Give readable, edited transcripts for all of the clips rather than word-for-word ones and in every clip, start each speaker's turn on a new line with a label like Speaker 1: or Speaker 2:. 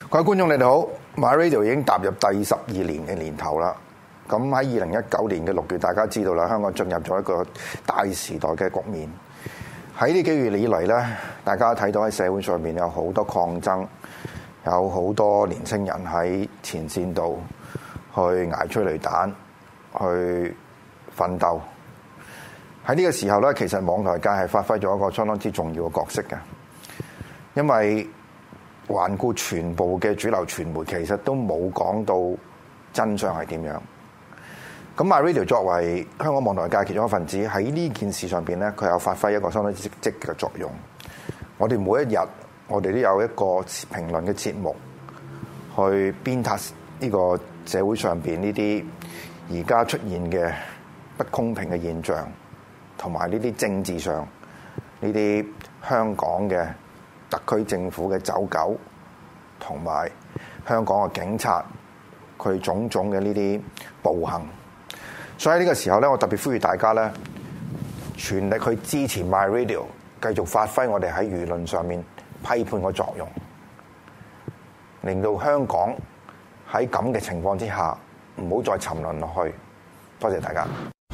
Speaker 1: 各位觀眾你哋好 ，MyRadio 已經踏入第12年嘅年頭啦。咁喺2019年嘅6月，大家知道啦，香港進入咗一個大時代嘅局面。喺呢幾月以嚟咧，大家睇到喺社會上面有好多抗爭，有好多年青人喺前線度去捱催淚彈，去奮鬥。喺呢個時候咧，其實網台界係發揮咗一個相當之重要嘅角色嘅，因為環顧全部嘅主流傳媒，其實都冇講到真相係點樣。咁 MyRadio 作為香港網台界其中一份子，喺呢件事上邊咧，佢有發揮一個相當之積極嘅作用。我哋每一日，我哋都有一個評論嘅節目，去鞭撻呢個社會上邊呢啲而家出現嘅不公平嘅現象，同埋呢啲政治上呢啲香港嘅特區政府嘅走狗，同埋香港嘅警察佢種種嘅呢啲暴行。所以喺呢個時候咧，我特別呼籲大家咧，全力去支持 MyRadio， 繼續發揮我哋喺輿論上面批判嘅作用，令到香港喺咁嘅情況之下唔好再沉淪落去。多謝大家。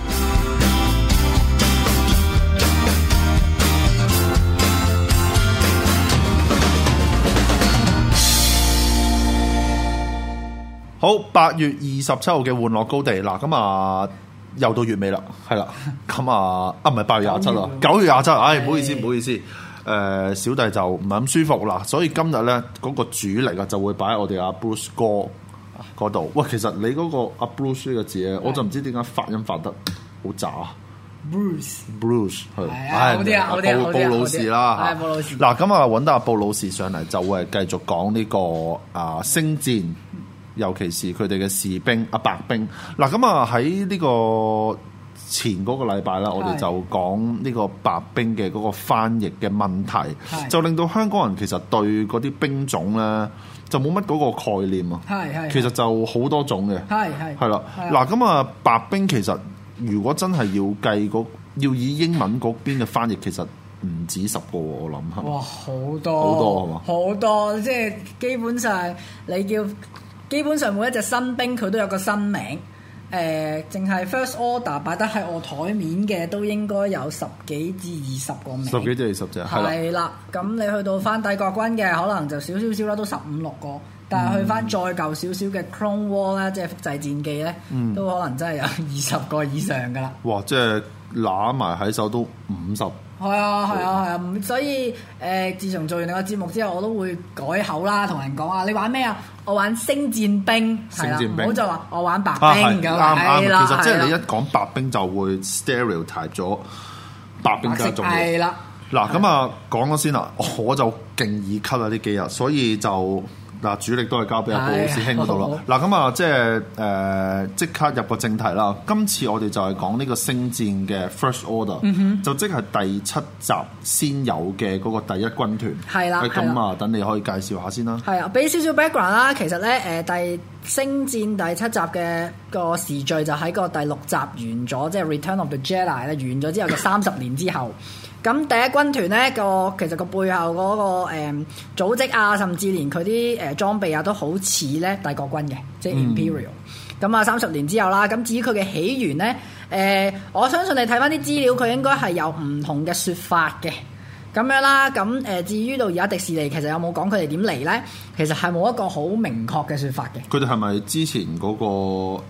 Speaker 2: 好，8月27號嘅玩樂高地嗱，咁啊又到月尾啦，係啦，咁啊唔係8月27啦，9月27，唔好意思，唔好意思，小弟就唔係咁舒服啦，所以今日咧嗰個主力啊就會擺喺我哋阿 Bruce 哥嗰度。喂，其實你嗰個阿 Bruce 呢個字咧，我就唔知點解發音發得好渣。Bruce 係，
Speaker 3: 好啲啊，好啲啊，
Speaker 2: 布魯士啦，
Speaker 3: 係布魯士。
Speaker 2: 嗱，咁啊揾到阿布魯士上嚟，就會繼續講呢個星戰。尤其是佢哋嘅士兵白兵嗱，咁啊喺呢個前嗰個禮拜啦，我哋就講呢個白兵嘅嗰個翻譯嘅問題，就令到香港人其實對嗰啲兵種咧就冇乜嗰個概念啊。係其實就好多種嘅，係啦。嗱，咁啊白兵其實如果真係要計要以英文嗰邊嘅翻譯，其實唔止10個，我諗係。哇，好多係嘛？好多，即係基本上基本上每一隻新兵佢都有個新名，淨係 First Order 擺得喺我台面嘅都應該有10幾至20個名。10幾至20隻，係啦。咁你去到翻帝國軍嘅，可能就少少啦，都15、16個。但係去翻再舊少少嘅 Clone War 咧，即係複製戰記咧，都可能真係有20個以上㗎啦。哇！即係揦埋喺手都50。係啊，所以自從做完你個節目之後，我都會改口啦，同人講啊，你玩咩啊？我玩星戰兵，係啦，唔好就話我玩白兵咁。啱，其實即係你一講白兵就會 stereotype 咗白兵家族。係啦，嗱咁啊講咗先啦，我就勁易咳啊呢幾日，所以就。嗱，主力都係交俾阿布魯士兄嗰度啦。嗱，咁啊，即係即刻入個正題啦。今次我哋就係講呢個星戰嘅 First Order，就即係第7集先有嘅嗰個第一軍團。係啦，咁啊，等你可以介紹下先啦。係啊，俾少少 background 啦。其實咧，第星戰第7集嘅個時序就喺個第6集完咗，即係 Return of the Jedi 咧完咗之後嘅30年之後。咁第一軍團咧其實個背後嗰個組織啊，甚至連佢啲裝備啊都好似咧帝國軍嘅，即係 Imperial。咁啊30年之後啦，咁至於佢嘅起源咧，我相信你睇翻啲資料，佢應該係有唔同嘅說法嘅。咁樣啦，咁至於到而家迪士尼其實有冇講佢哋點嚟咧？其實係冇一個好明確嘅説法嘅。佢哋係咪之前嗰個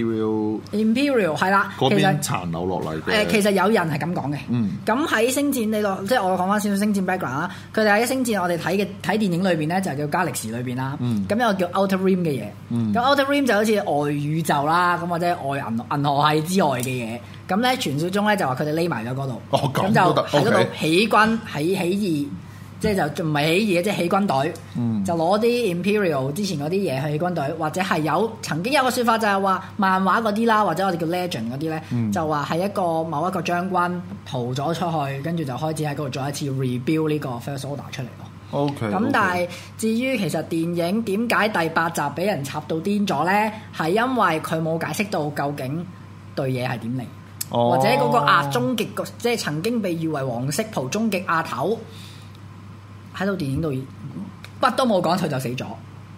Speaker 2: Imperial 係啦，嗰邊殘留落嚟嘅？其實有人係咁講嘅。咁喺星戰即係我講翻少少星戰 background 啦。佢哋喺星戰我哋睇電影裏邊咧，就叫加歷時裏邊啦。咁有個叫 Outer Rim 嘅嘢。咁 Outer Rim 就好似外宇宙啦，咁或者外銀河系之外嘅嘢。咁咧傳説中咧就話佢哋匿埋咗嗰度，咁就喺嗰度起軍起義，即係就唔係起義嘅，即係起軍隊，就攞啲 Imperial 之前嗰啲嘢去起軍隊，或者係曾經有個説法就係話漫畫嗰啲啦，或者我哋叫 Legend 嗰啲咧，就話係某一個將軍逃咗出去，跟住就開始喺嗰度再一次 rebuild 呢個 First Order 出嚟咯。咁但係至於其實電影點解第8集俾人插到癲咗咧，係因為佢冇解釋到究竟對嘢係點嚟。或者嗰個終極即係曾經被譽為黃色袍終極阿頭喺度電影度乜都冇講，佢就死咗。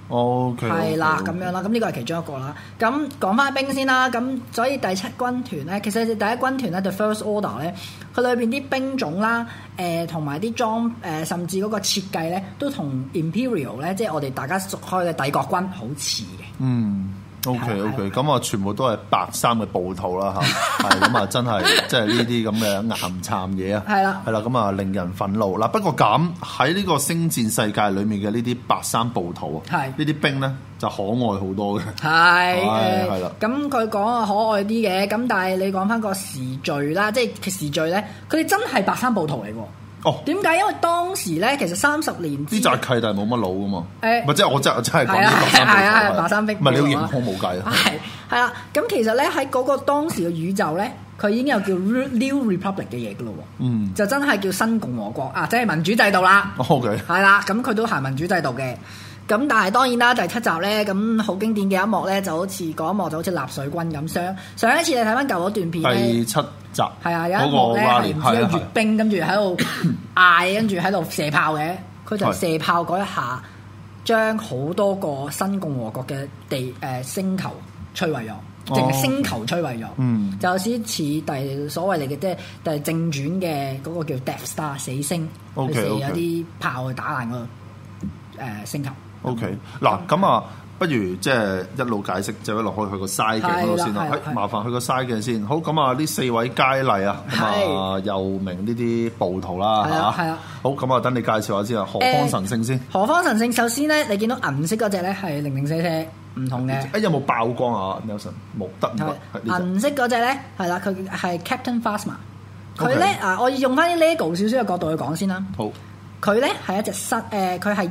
Speaker 2: OK，
Speaker 3: 係啦，咁樣啦，咁呢個係其中一個啦。咁講翻兵先啦，咁所以第7軍團咧，其實第一軍團咧 The First Order 咧，佢裏邊啲兵種啦，同埋啲甚至嗰個設計咧，都同 Imperial 咧，即係我哋大家熟開嘅帝國軍好似嘅。
Speaker 2: 嗯。OK，咁啊，全部都係白衫嘅暴徒啦嚇，係咁啊，真係即係呢啲咁嘅岩殘嘢啊，係啦，咁啊，令人憤怒嗱。不過咁喺呢個星戰世界裡面嘅呢啲白衫暴徒啊，呢啲兵咧就可愛好多嘅，係啦。咁佢講啊可愛啲嘅，咁但係你講翻個時序啦，即係時序咧，佢哋真係白衫暴徒嚟喎。哦，點解？因為當時咧，其實30年呢扎契弟冇乜腦噶嘛，唔係即係我真係講啲
Speaker 3: 白衫兵，
Speaker 2: 唔係你要認空冇計啊。
Speaker 3: 係啦，咁其實咧喺嗰個當時嘅宇宙咧，佢已經有叫 New Republic 嘅嘢噶咯喎，就真係叫新共和國啊，即係民主制度啦。
Speaker 2: OK，
Speaker 3: 係啦，咁佢都行民主制度嘅。咁但係當然啦，第7集咧，咁好經典嘅一幕咧，就好似嗰一幕就好似納粹軍咁。上一次你睇翻舊嗰段片咧，
Speaker 2: 第7集
Speaker 3: 係啊，有一幕咧係唔知有閱兵，跟住喺度嗌，跟住喺度射炮嘅。佢就射炮嗰一下，將好多個新共和國嘅星球摧毀咗，淨係星球摧毀咗。就有似所謂嚟嘅即係第正傳嘅嗰個叫 Death Star 死星，佢射有啲炮去打爛個星球。
Speaker 2: OK， 嗱咁啊，不如即係一路解釋，就一路去個嘥鏡嗰度先啦。麻煩去個嘥鏡先。好，咁啊，呢4位佳麗啊，咁啊又名呢啲暴徒啦，係啊。好，咁啊，等你介紹下先啊。何方神聖先？何方神聖首先咧，你見到銀色嗰隻咧係004唔同嘅。有冇爆光啊 Nelson？冇得唔得？
Speaker 3: 銀色嗰隻咧係啦，佢係 Captain Phasma。佢咧我要用翻啲 LEGO 少少嘅角度去講先啦。好，佢咧係一隻佢係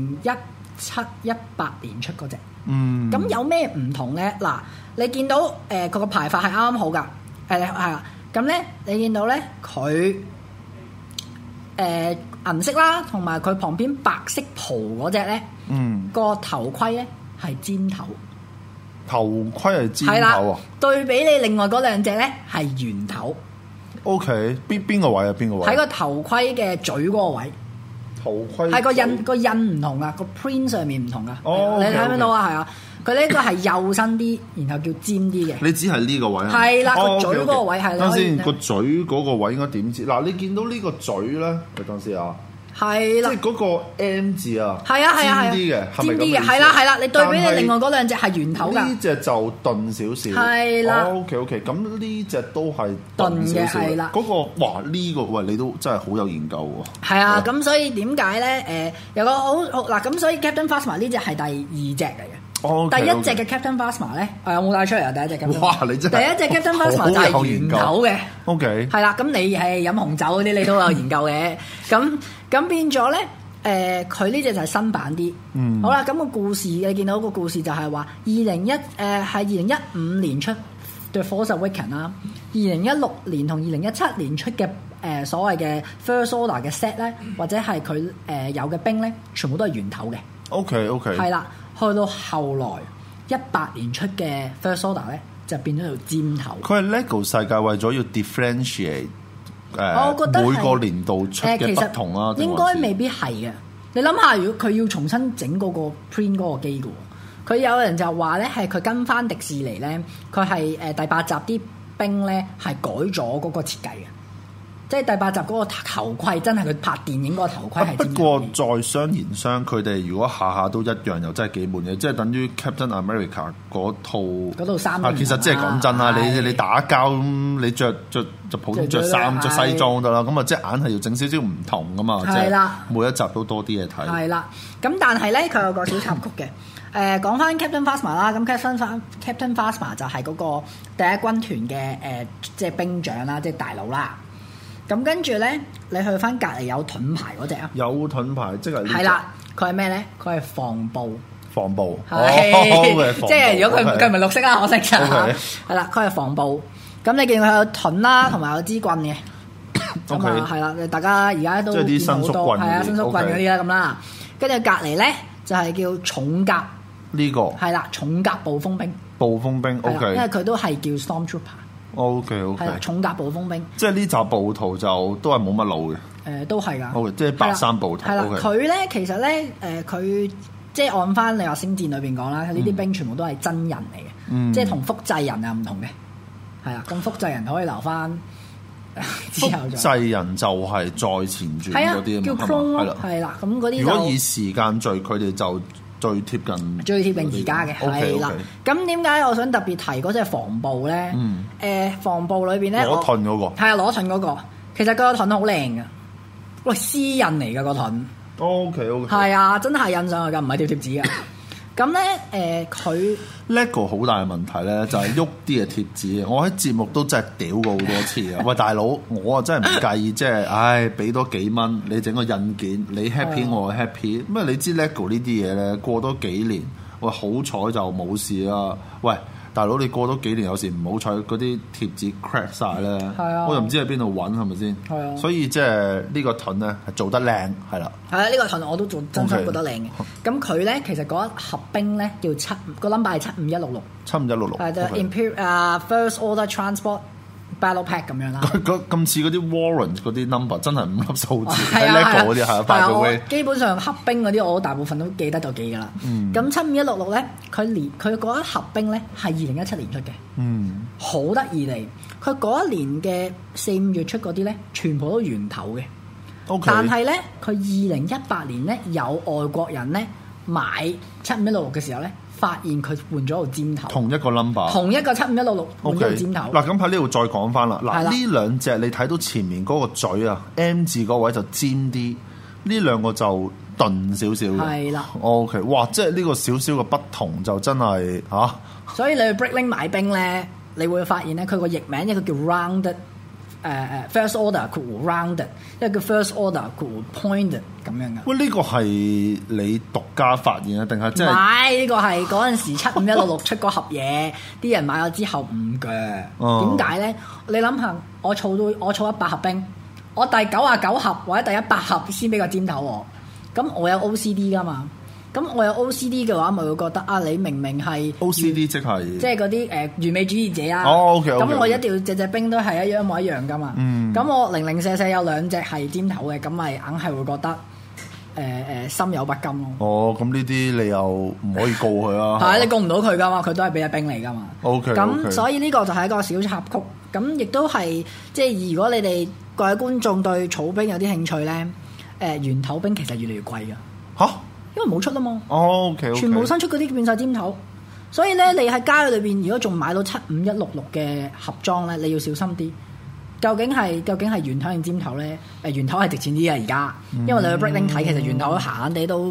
Speaker 3: 2017-18年出嗰隻，咁有咩唔同咧？嗱，你見到佢個排法係啱啱好㗎，係啊，咁咧你見到咧佢銀色啦，同埋佢旁邊白色袍嗰隻咧，個頭盔咧係尖頭，
Speaker 2: 頭盔係尖頭啊！
Speaker 3: 對比你另外嗰兩隻咧係圓頭。
Speaker 2: OK， 邊個位啊？邊個位？
Speaker 3: 喺個頭盔嘅嘴嗰個位。
Speaker 2: 頭盔
Speaker 3: 係個印唔同啊，個 print 上面唔同啊。你睇唔到啊？係啊，佢呢個係幼身啲，然後叫尖啲嘅。
Speaker 2: 你只係呢個位啊？
Speaker 3: 係啦，個嘴嗰個位係啦。
Speaker 2: 等先，個嘴嗰個位應該點知？嗱，你見到呢個嘴咧，你等先啊。係啦，即係嗰個 M 字啊，
Speaker 3: 係啊，尖啲嘅，尖啲嘅，係啦，你對比你另外嗰兩隻係圓頭㗎，
Speaker 2: 呢隻就鈍少少，係啦。OK，咁呢隻都係鈍嘅，係啦。嗰個哇呢個喂你都真係好有研究喎。
Speaker 3: 係啊，咁所以點解咧？有個好嗱，咁所以 Captain Phasma 呢隻係第2隻嚟嘅。第一隻嘅 Captain Phasma 咧，有冇帶出嚟啊？第一隻 Captain，
Speaker 2: 哇！你真係
Speaker 3: 第一隻 Captain Phasma 就係圓頭嘅。
Speaker 2: OK，
Speaker 3: 係啦，咁你係飲紅酒嗰啲，你都有研究嘅。咁變咗咧，佢呢隻就係新版啲。好啦，咁個故事你見到個故事就係話2015年出 The Force Awakens 啦，2016年同2017年出嘅所謂嘅 First Order 嘅 set 咧，或者係佢有嘅兵咧，全部都係圓頭嘅。
Speaker 2: OK，
Speaker 3: 係啦。去到後來18年出嘅 First Order 咧，就變咗條尖頭。
Speaker 2: 佢係 LEGO 世界為咗要 differentiate
Speaker 3: 我覺得
Speaker 2: 每個年度出嘅不同啦。
Speaker 3: 應該未必係嘅。你諗下，如果佢要重新整嗰個 print 嗰個機嘅，佢有人就話咧係佢跟翻迪士尼咧，佢係第8集啲兵咧係改咗嗰個設計嘅。即係第8集嗰個頭盔，真係佢拍電影嗰個頭盔係。不
Speaker 2: 過在商言商，佢哋如果下下都一樣，又真係幾悶嘅。即係等於 Captain America 嗰套
Speaker 3: 衫。
Speaker 2: 其實即係講真啦，你打交咁，你着就普通着衫着西裝得啦。咁啊，即係硬係要整少少唔同噶嘛。係啦，每一集都多啲嘢睇。
Speaker 3: 係啦，咁但係咧，佢有個小插曲嘅。講翻 Captain Phasma 啦，咁 Captain Phasma 就係嗰個第一軍團嘅即係兵長啦，即係大佬啦。咁跟住咧，你去翻隔離有盾牌嗰隻啊？
Speaker 2: 有盾牌，即係
Speaker 3: 係啦，佢係咩咧？佢係防暴。
Speaker 2: 防暴，
Speaker 3: 即係如果佢唔係綠色啦，可惜就係啦，佢係防暴。咁你見佢有盾啦，同埋有支棍嘅。咁啊，係啦，大家而家都見好多，係啊，伸縮棍嗰啲啦咁啦。跟住隔離咧就係叫重甲。
Speaker 2: 呢個
Speaker 3: 係啦，重甲暴風兵。
Speaker 2: 暴風兵 ，OK，
Speaker 3: 因為佢都係叫 Stormtrooper。
Speaker 2: OK，
Speaker 3: 係重甲暴風兵，
Speaker 2: 即係呢集暴徒就都係冇乜腦嘅。
Speaker 3: 都係㗎。
Speaker 2: 即係白衫暴徒。
Speaker 3: 係啦，佢咧其實咧佢即係按翻你話星戰裏邊講啦，呢啲兵全部都係真人嚟嘅，即係同複製人啊唔同嘅，係啊，咁複製人可以留翻之後
Speaker 2: 複製人就係再前傳嗰啲
Speaker 3: 叫 clone 咯，係啦，咁嗰啲
Speaker 2: 如果以時間序，佢哋就最貼近
Speaker 3: 而家嘅，係啦。咁點解我想特別提嗰隻防暴咧？防暴裏邊咧，
Speaker 2: 攞盾嗰個
Speaker 3: 係啊，攞盾嗰個，其實個盾好靚噶，喂，絲印嚟噶個盾。
Speaker 2: OK，
Speaker 3: 係啊，真係印上去㗎，唔係貼貼紙㗎。咁咧佢
Speaker 2: LEGO 好大嘅問題咧，就係喐啲嘅貼紙。我喺節目都真係屌過好多次啊！喂，大佬，我啊真係唔介意，即係唉，俾多幾蚊你整個印件，你 happy 我 happy。咁啊，你知 LEGO 呢啲嘢咧，過多幾年，喂，好彩就冇事啦。喂，大佬，你過多幾年有時唔好彩，嗰啲貼紙 crack 晒咧，我又唔知喺邊度揾，係咪先？係啊，所以即係呢個盾咧係做得靚，係啦。係啊，
Speaker 3: 呢個盾我都做真心覺得靚嘅。咁佢咧其實嗰一盒兵咧叫個 number 係75166。
Speaker 2: 75166。係
Speaker 3: 就 First Order Transport Battle Pack 咁樣啦。
Speaker 2: 咁似嗰啲 Warrant 嗰啲 number 真係5粒數字，喺 LEGO 嗰啲係啊。by the way，
Speaker 3: 基本上黑兵嗰啲我大部分都記得就記㗎啦。咁75166咧，佢嗰一盒兵咧係2017年出嘅。好得意嚟，佢嗰一年嘅4-5月出嗰啲咧，全部都圓頭嘅。但係咧，佢2018年咧有外國人咧買75166嘅時候咧，發現佢換咗個尖頭，
Speaker 2: 同一個 number，
Speaker 3: 同一個75166換咗個尖頭。
Speaker 2: 嗱，咁喺呢度再講翻啦。嗱，呢兩隻你睇到前面嗰個嘴啊 ，M 字嗰位就尖啲，呢兩個就鈍少少嘅。係啦。OK， 哇！即係呢個少少嘅不同就真係嚇。所以你去
Speaker 3: Bricklink 買兵咧，你會發現咧，佢個譯名一個叫 Rounded。First Order Rounded， 一個叫 First Order Pointed 咁樣嘅。喂，呢個係你獨家發現啊？定係即係？唔係，呢個係嗰陣時75166出嗰盒嘢，啲人買咗之後唔鋸。點解咧？你諗下，我儲100盒兵，我第99盒或者第100盒先俾個尖頭我，咁我有 OCD 噶嘛？咁我有 OCD 嘅話，咪會覺得啊，你明明係
Speaker 2: OCD 即係
Speaker 3: 嗰啲完美主義者啊。
Speaker 2: OK。
Speaker 3: 咁我一定要隻兵都係一模一樣噶嘛。咁我零零舍舍有兩隻係尖頭嘅，咁咪硬係會覺得心有不甘咯。咁呢啲你又唔可以告佢啊？係你告唔到佢噶嘛？佢都係俾隻兵嚟噶嘛。OK。咁所以呢個就係一個小插曲。咁亦都係即係如果你哋各位觀眾對草兵有啲興趣咧，圓頭兵其實越嚟越貴噶。嚇！因為冇出啊嘛，OK，全部新出嗰啲變晒尖頭，所以咧你喺街裏邊如果仲買到75166嘅盒裝咧，你要小心啲。究竟係圓頭定尖頭咧？圓頭係值錢啲嘅而家，因為你去 Bricklink 睇，其實圓頭閒閒地都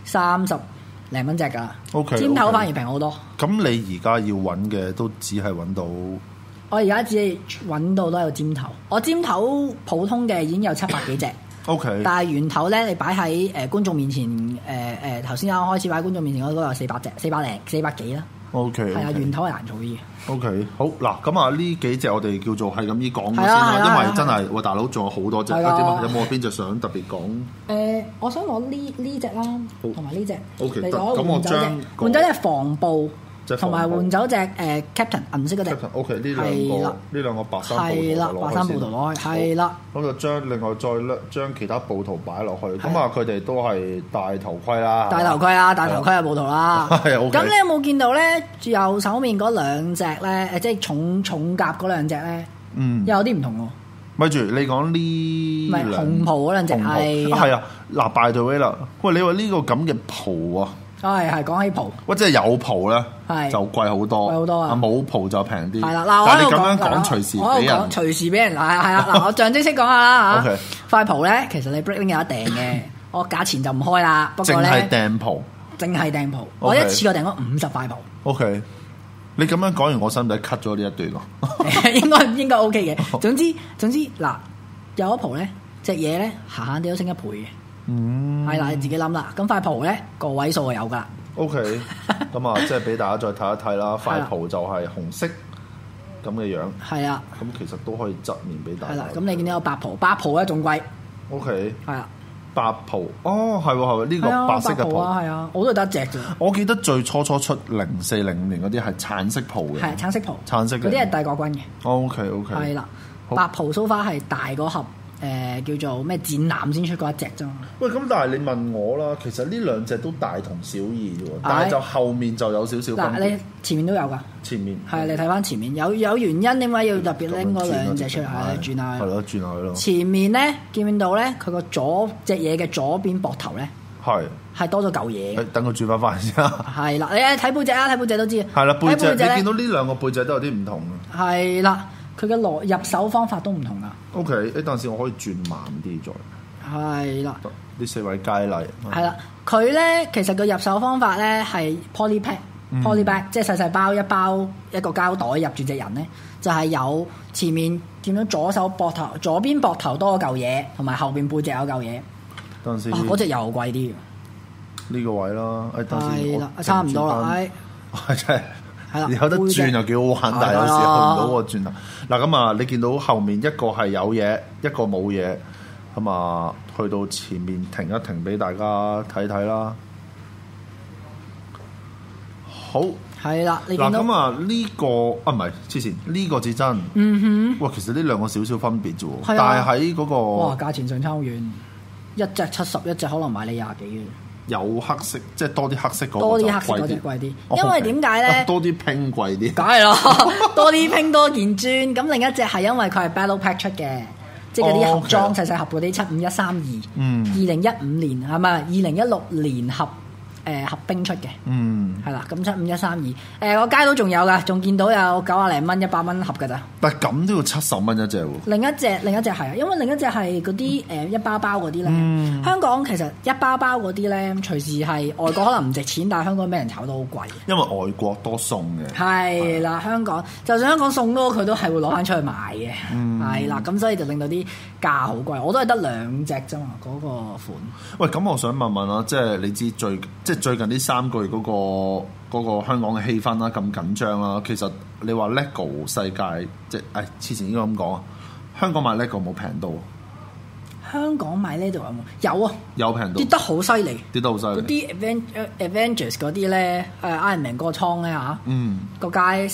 Speaker 3: 30零蚊隻㗎。OK，尖頭反而平好多。咁你而家要揾嘅都只係揾到？我而家只係揾到都係個尖頭。我尖頭普通嘅已經有700幾隻。OK， 但係圓頭咧，你擺喺觀眾面前，頭先啱開始擺喺觀眾面前嗰個有400隻，400幾啦。OK，係啊，圓頭係難做啲嘅。OK， 好嗱，咁啊呢幾隻我哋叫做係咁依講先啦，因為真係喂大佬仲有好多隻，點啊？有冇邊隻想特別講？我想攞呢隻啦，同埋呢隻。OK，咁我將換咗隻防暴。同埋換走隻Captain 銀色嗰隻 ，OK 呢兩個白衫暴徒攞去，係啦。咁就將另外再將其他暴徒擺落去，咁啊佢哋都係戴頭盔啦，戴頭盔係暴徒啦。係 OK。咁你有冇見到咧？右手面嗰兩隻咧，即係重甲嗰兩隻咧，又有啲唔同喎。咪住，你講呢？唔係紅袍嗰兩隻係啊。嗱，by the way啦，喂，你話呢個咁嘅袍啊？係講起袍，喂，即係有袍咧，就貴好多，啊冇袍就平啲。係啦，嗱，但係你咁樣講，隨時俾人，係啊，嗱，我象徵式講下啦嚇。塊袍咧，其實你 Bricklink 有得訂嘅，我價錢就唔開啦。不過咧，淨係訂袍，我一次過訂咗50塊袍。OK，你咁樣講完，我使唔使 cut 咗呢一段咯？應該 OK 嘅。總之嗱，有咗袍咧，隻嘢咧閒閒地都升一倍嘅。係啦，你自己諗啦。咁塊袍咧個位數係有噶。OK， 咁啊，即係俾大家再睇一睇啦。塊袍就係紅色咁嘅樣。係啊。咁其實都可以側面俾大家。係啦。咁你見到有白袍咧仲貴。OK。係啊。白袍，哦，係喎，呢個白色嘅袍啊，係啊，我都係得一隻啫。我記得最初出04、05年嗰啲係橙色袍嘅。係橙色袍。橙色嘅。嗰啲係帝國軍嘅。OK。係啦。白袍蘇花係大嗰盒。 叫做咩戰艦先出過一隻啫嘛。
Speaker 2: 喂，咁但係你問我啦，其實呢兩隻都大同小異喎，但係就後面就有少少分別。
Speaker 3: 嗱，你前面都有㗎。
Speaker 2: 前面
Speaker 3: 係你睇翻前面有原因點解要特別拎嗰兩隻出嚟？轉下去。
Speaker 2: 係咯，轉下去咯。
Speaker 3: 前面咧見唔見到咧？佢個左隻嘢嘅左邊膊頭咧，係多咗嚿嘢嘅。
Speaker 2: 等佢轉翻翻先啦。
Speaker 3: 係啦，你睇背脊啊，睇背脊都知。
Speaker 2: 係啦，背脊你見到呢兩個背脊都有啲唔同嘅。
Speaker 3: 係啦，佢嘅入手方法都唔同啊。
Speaker 2: OK，等陣時我可以轉慢啲再。
Speaker 3: 係啦，
Speaker 2: 呢4位佳麗。
Speaker 3: 係啦，佢咧其實個入手方法咧係 poly bag，即係細細包一個膠袋入住隻人咧，就係有前面見到左邊膊頭多嚿嘢，同埋後邊背脊有嚿嘢。
Speaker 2: 等陣時
Speaker 3: 嗰隻又貴啲。
Speaker 2: 呢個位啦，
Speaker 3: 係啦，差唔多啦，
Speaker 2: 真係。
Speaker 3: 係啦，
Speaker 2: 有得轉又幾好玩，但係有時候唔到個轉頭。嗱咁啊，你見到後面一個係有嘢，一個冇嘢，咁啊，去到前面停一停俾大家睇睇啦。好，
Speaker 3: 係啦，你見到
Speaker 2: 嗱咁啊，呢個唔係黐線，呢個至真。哇，其實呢兩個少少分別啫喎，但係喺嗰個
Speaker 3: 哇價錢上差好遠，一隻70，一隻可能賣你20幾嘅。
Speaker 2: 有黑色，即係多啲黑色嗰個
Speaker 3: 多啲黑色嗰隻貴啲，因為點解咧？
Speaker 2: 多啲拼貴啲，
Speaker 3: 梗係咯，多啲拼多件磚。咁另一隻係因為佢係 Battle Pack 出嘅，即係嗰啲盒裝細細盒嗰啲75132，2015年係咪2016年合冰出嘅，係啦，咁75132，個街都仲有㗎，仲見到有90零蚊、100蚊盒㗎咋。
Speaker 2: 但係咁都要70蚊一隻喎。
Speaker 3: 另一隻係啊，因為另一隻係嗰啲一包包嗰啲咧。香港其實一包包嗰啲咧，隨時係外國可能唔值錢，但係香港俾人炒到好貴。
Speaker 2: 因為外國多送嘅。
Speaker 3: 係啦，香港就算香港送多，佢都係會攞翻出去賣嘅。係啦，咁所以就令到啲價好貴。我都係得2隻啫嘛，嗰個款。
Speaker 2: 喂，咁我想問問啦，即係你知最近呢3個月嗰個香港嘅氣氛啦，咁緊張啦，其實你話 LEGO 世界即係之前應該咁講啊，香港買 LEGO 冇平到。
Speaker 3: 香港買呢度有冇？有啊，
Speaker 2: 有平到，
Speaker 3: 跌得好犀利，
Speaker 2: 跌得好犀利。
Speaker 3: 嗰啲 Avengers 嗰啲咧，Iron Man 個倉咧嚇，個街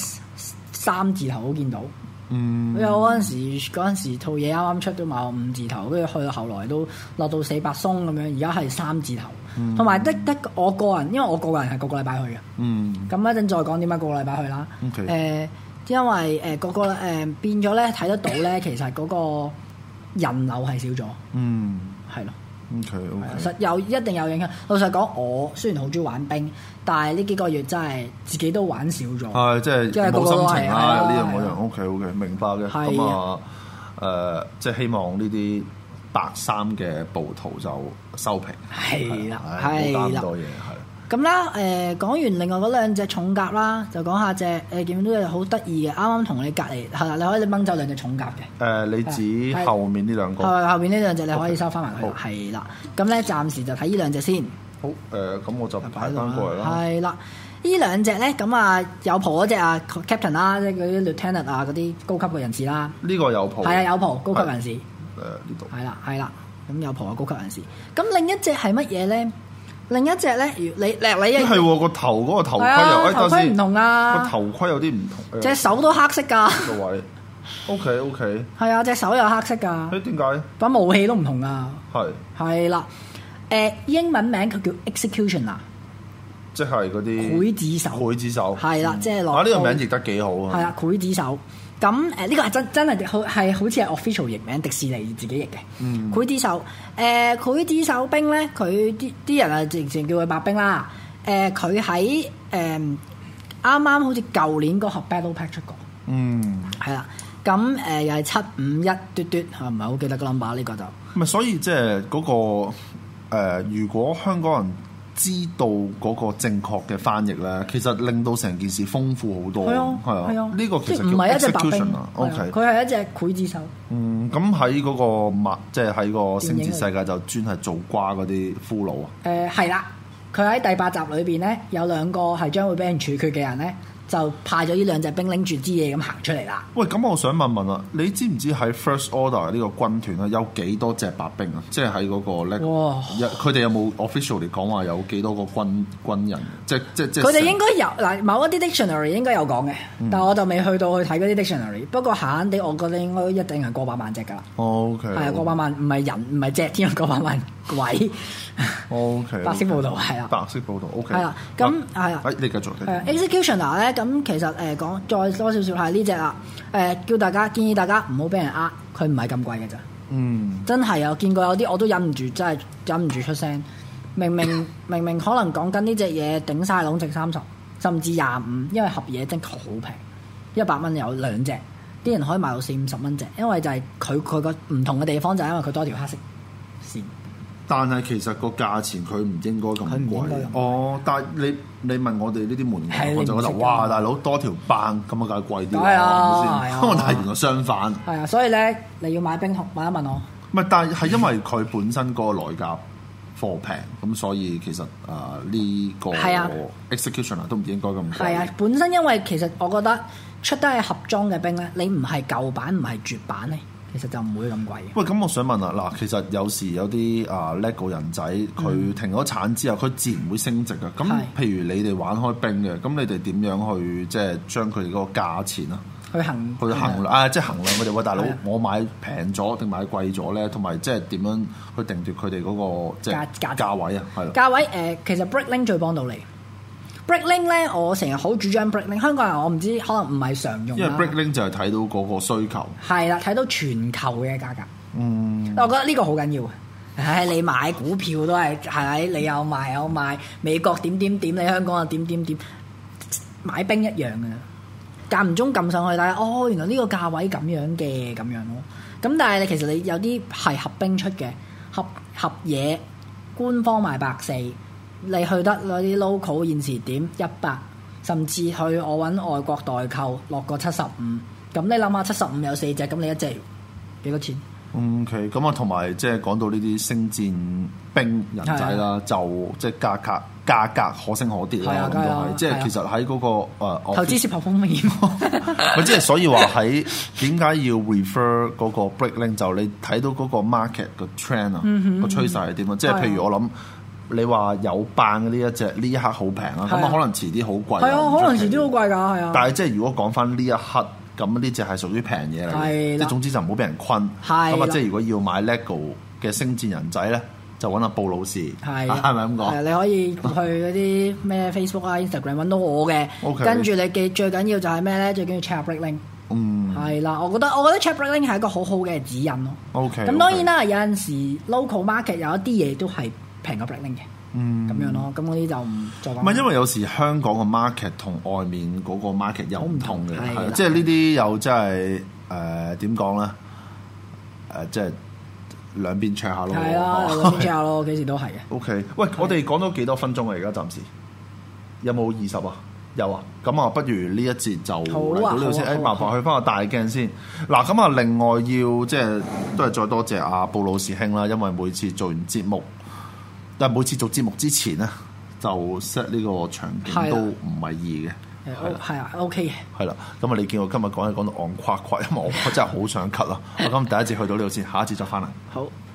Speaker 3: 3字頭都見到。有嗰陣時套嘢啱啱出都賣5字頭，跟住去到後來都落到400鬆咁樣，而家係3字頭。同埋得我個人，因為我個人係個禮拜去嘅。咁一陣再講點解個禮拜去啦。因為變咗咧睇得到咧，其實嗰個人流係少咗。係咯。OK，一定有影響。老實講，我雖然好中意玩冰，但係呢幾個月真係自己都玩少咗。
Speaker 2: 係即係冇心情啦，呢樣嗰樣。OK，明白嘅。咁啊即係希望呢啲白衫嘅暴徒就收皮。
Speaker 3: 係啦，
Speaker 2: 冇搞咁多嘢係。
Speaker 3: 咁啦，講完另外嗰2隻重甲啦，就講下隻見到隻好得意嘅，啱啱同你隔離係啦，你可以掹走2隻重甲嘅。你
Speaker 2: 指後面呢兩個？
Speaker 3: 後面呢2隻你可以收翻埋佢。係啦，咁咧暫時就睇呢2隻先。
Speaker 2: 好，咁我就擺翻過嚟啦。
Speaker 3: 係啦，呢2隻咧，咁啊有袍嗰隻啊 Captain 啦，即係嗰啲 Lieutenant 啊嗰啲高級嘅人士啦。
Speaker 2: 呢個有袍。係
Speaker 3: 啊，有袍高級人士。
Speaker 2: 呢度。
Speaker 3: 係啦，咁有袍啊高級人士。咁另一隻係乜嘢咧？另一隻咧，你係
Speaker 2: 喎個頭嗰個頭盔又
Speaker 3: 頭盔唔同啊，
Speaker 2: 個頭盔有啲唔同，
Speaker 3: 隻手都黑色㗎。
Speaker 2: 個位 OK
Speaker 3: 係啊，隻手又黑色㗎。
Speaker 2: 點解？
Speaker 3: 把武器都唔同㗎。係啦，英文名佢叫 Executioner，
Speaker 2: 即係嗰啲
Speaker 3: 劊子手。係啦，即係落。
Speaker 2: 呢個名譯得幾好啊！
Speaker 3: 係啊，劊子手。咁呢個係真係好似係 official 譯名，迪士尼自己譯嘅。劊子手，劊子手兵咧，佢啲人啊，直情叫佢白兵啦。佢喺啱啱好似舊年嗰盒 Battle Pack 出過。係啦。咁又係751嘟嘟，唔係好記得個 number 呢個就。
Speaker 2: 唔係，所以即係嗰個如果香港人知道嗰個正確嘅翻譯咧，其實令到成件事豐富好多。係啊，呢個其實
Speaker 3: 唔係一隻白兵
Speaker 2: 啊。OK，
Speaker 3: 佢係一隻劊子手。
Speaker 2: 咁喺嗰個即係喺個星戰世界就專係做瓜嗰啲俘虜啊。
Speaker 3: 係啦，佢喺第8集裏邊咧有2個係將會俾人處決嘅人咧， 就派咗呢兩隻兵拎住支嘢咁行出嚟啦。
Speaker 2: 喂，咁我想問問啦，你知唔知喺 First Order 呢個軍團咧有幾多隻白兵啊？即係喺嗰個咧，佢哋有冇 officially 講話有幾多個軍人？即
Speaker 3: 佢哋應該有嗱，某一啲 dictionary 應該有講嘅，但我就未去到去睇嗰啲 dictionary。不過閒閒地，我覺得應該一定係過百萬隻㗎啦。
Speaker 2: OK，
Speaker 3: 係啊，過百萬唔係人唔係隻添，過百萬鬼。
Speaker 2: OK，
Speaker 3: 白色報道係啊，
Speaker 2: 白色報道 OK。
Speaker 3: 係啦，咁係啊，
Speaker 2: 你繼續。
Speaker 3: executioner 咧，咁其實講再多少少係呢隻啦。叫大家建議大家唔好俾人呃，佢唔係咁貴嘅咋。真係啊！見過有啲我都忍唔住，真係忍唔住出聲。明明可能講緊呢隻嘢頂晒籠值30，甚至25，因為盒嘢真係好平，100蚊有兩隻，啲人可以賣到40-50蚊隻。因為就係佢個唔同嘅地方就係因為佢多條黑色線。
Speaker 2: 但係其實個價錢佢唔應該咁貴。哦，但係你問我哋呢啲門外，我就覺得哇，大佬多條棒咁啊，梗係貴啲啦，係咪先？但係原來相反。係
Speaker 3: 啊，所以咧你要買冰桶，問一問我。
Speaker 2: 唔係，但係因為佢本身個來價貨平，咁所以其實呢個 executioner 都唔應該咁貴。
Speaker 3: 係啊，本身因為其實我覺得出得係盒裝嘅冰咧，你唔係舊版唔係絕版咧。其實就唔會咁貴。喂，
Speaker 2: 咁我想問啊，嗱，其實有時有啲LEGO 人仔，佢停咗產之後，佢自然會升值啊。咁譬如你哋玩開冰嘅，咁你哋點樣去即係將佢哋嗰個價錢啊？去衡量即係衡量佢哋喂大佬，我買平咗定買貴咗咧？同埋即係點樣去定奪佢哋嗰個即係價位啊？係啦，
Speaker 3: 價位其實 Bricklink 最幫到你。Bricklink 咧，我成日好主張 Bricklink。香港人我唔知可能唔係常用，
Speaker 2: 因為 Bricklink 就係睇到嗰個需求。
Speaker 3: 係啦，睇到全球嘅價格。我覺得呢個好緊要。你買股票都係你有賣，美國點，你香港又點，買冰一樣嘅。間唔中撳上去睇下，原來呢個價位咁樣嘅咁樣咯。咁但係其實你有啲係合冰出嘅合嘢，官方賣140。你去得嗰啲 local 現時點100，甚至去我揾外國代購落個75。咁你諗下75有4隻，咁你一隻幾多錢
Speaker 2: ？OK，咁啊，同埋即係講到呢啲星戰兵人仔啦，就即係價格可升可跌啦，咁都係。即係其實喺嗰個
Speaker 3: 投資涉及風險。
Speaker 2: 即係所以話喺點解要 refer 嗰個 Bricklink，就你睇到嗰個 market 個 trend 啊，個趨勢係點啊？即係譬如我諗。你話有棒嘅呢一隻呢一刻好平啊，咁啊可能遲啲好貴。
Speaker 3: 係啊，可能遲啲好貴㗎，係啊。
Speaker 2: 但係即係如果講翻呢一刻，咁呢隻係屬於平嘢嚟嘅，即係總之就唔好俾人困。咁啊，即係如果要買 LEGO 嘅星戰人仔咧，就揾阿布魯士，係咪咁講？
Speaker 3: 你可以去嗰啲咩 Facebook 啊、Instagram 揾到我嘅。跟住你記最緊要就係咩咧？最緊要 check 下 Bricklink。係啦，我覺得 check Bricklink 係一個好好嘅指引咯。咁當然啦，有陣時 local market 有一啲嘢都係平過 Bricklink 嘅，咁樣咯，咁嗰啲就唔再講。
Speaker 2: 唔係因為有時香港嘅 market 同外面嗰個 market 又唔同嘅，係即係呢啲又真係點講咧？即係兩邊 check 下咯。
Speaker 3: 係啦，兩邊 check 下咯，幾時都係嘅。
Speaker 2: OK，喂，我哋講咗幾多分鐘啊？而家暫時有冇20啊？有啊，咁啊，不如呢一節就嚟到呢度先。麻煩去翻個大鏡先。嗱，咁啊，另外要即係都係再多謝阿布魯士兄啦，因為每次做完節目。但係每次做節目之前咧，就 set 呢個場景都唔係易嘅。
Speaker 3: 係啊 ，OK 嘅。
Speaker 2: 係啦，咁啊，你見我今日講到昂夸夸，因為我真係好想咳啊！我今日第一節去到呢度先，下一節再翻嚟。
Speaker 3: 好。